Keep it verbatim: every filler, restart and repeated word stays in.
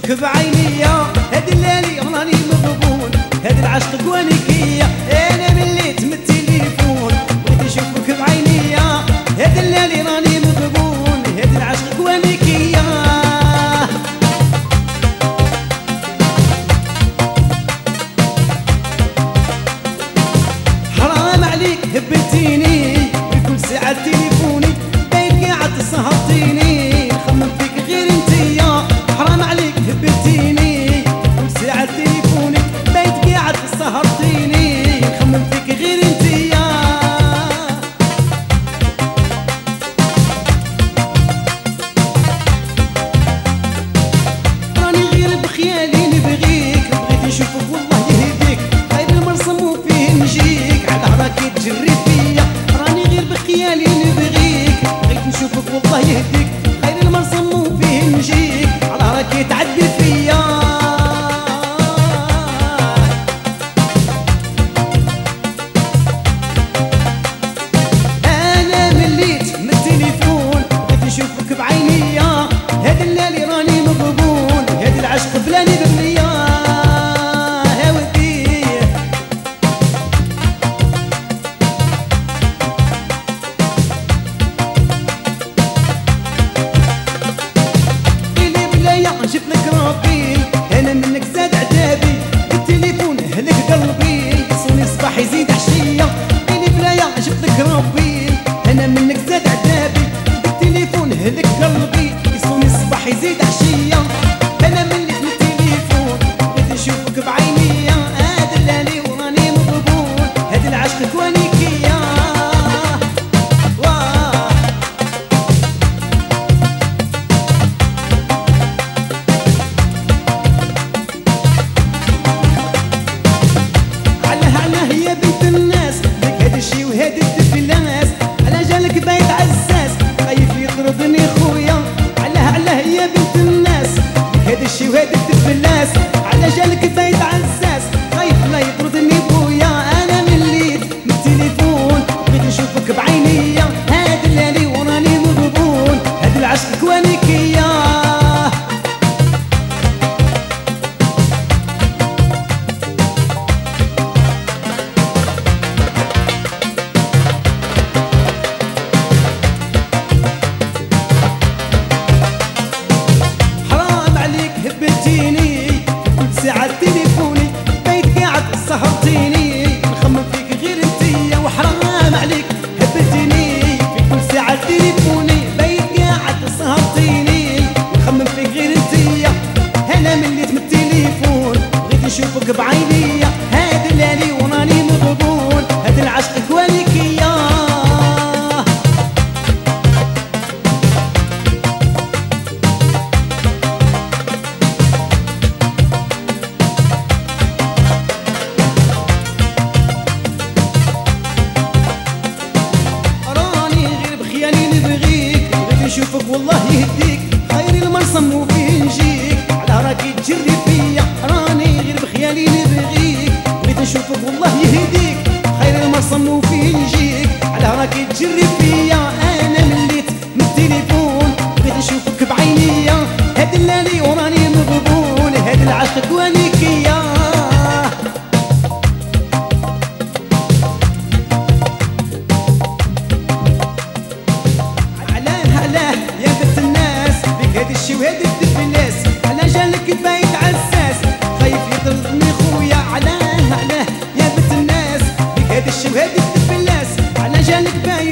نشوفك بعينيا هاد الليالي راني مغبون، هاد العشق كوانيكية انا مليت من التليفون. بغيت نشوفك بعينيا هاد الليالي راني مغبون، هاد العشق كوانيكية. حرام عليك هبتيني بكل ساعة تليفوني، باين قاعد سهرتيني نخمم فيك غير انتيا. حرام عليك هبتيني بكل ساعة تليفوني، باين قاعد سهرتيني نخمم فيك غير انتيا. راني غير بخيالي نبغيك، بغيت نشوفك والله يهديك، خير المرسم وفيه نجيك على راكي تجري فيا. راني غير بخيالي نبغيك، بغيت نشوفك والله يهديك، خير المرسم وفيه نجيك على راكي تعدي فيا. انا مليت من التليفون، بغيت نشوفك بعينيا هاد الليالي راني مغبون، هاد العشق بلاني بمنيا. ها ودي قيلي بلايا جبت لك ربي، انا منك زاد عتابي، التليفون هلك قلبي يصوني صباح يزيد عشية. قيلي بلايا جبت لك ربي، انا منك زاد عتابي، التليفون هلك قلبي يصوني صباح يزيد عشية. انا مليت من التليفون بغيت نشوفك بعينيا هاد الليالي وراني مغبون، هاد العشق كوانيكية. واه علاه علاه يا بنت الناس، لك هاد الشي وهاد الدفلاس، على جالك بايت عزاز خايف يطردني خويا. علاه علاه يا بنت الناس، لك هاد الشي وهاد الدفلاس، على جالك بايت عزاز خايف لا يطردني بويا. انا مليت من التليفون بغيت نشوفك بعينيا هاد الليالي وراني مغبون، هاد العشق كوانيكية. حرام عليك هبتيني كل ساعة تليفوني، بايت قاعد سهرتيني نخمم فيك غير انتيا. وحرام عليك هبتيني في كل ساعة تليفوني، بايت قاعد سهرتيني نخمم فيك غير انتيا. انا مليت من التليفون بغيت نشوفك بعينيا هاد الليالي وراني مغبون، هاد العشق كوانيكية. راني غير بخيالي نبغيك، بغيت نشوفك والله يهديك، خير المرسم وفيه نجيك على راكي تجري فيا. راني غير بخيالي نبغيك، بغيت نشوفك والله يهديك، خير المرسم وفيه نجيك على راكي تجري فيا. انا مليت من التليفون بغيت نشوفك بعينيا هاد الليالي وراني مغبون، هاد العشق كوانيكية. علاه علاه يا بنت الناس، بك هاد الشي وهاد الدفلاس، على جالك بايت عزاز خايف يطردني خويا. علاه علاه يا بنت الناس، بك هاد الشي وهاد الدفلاس، على جالك بايت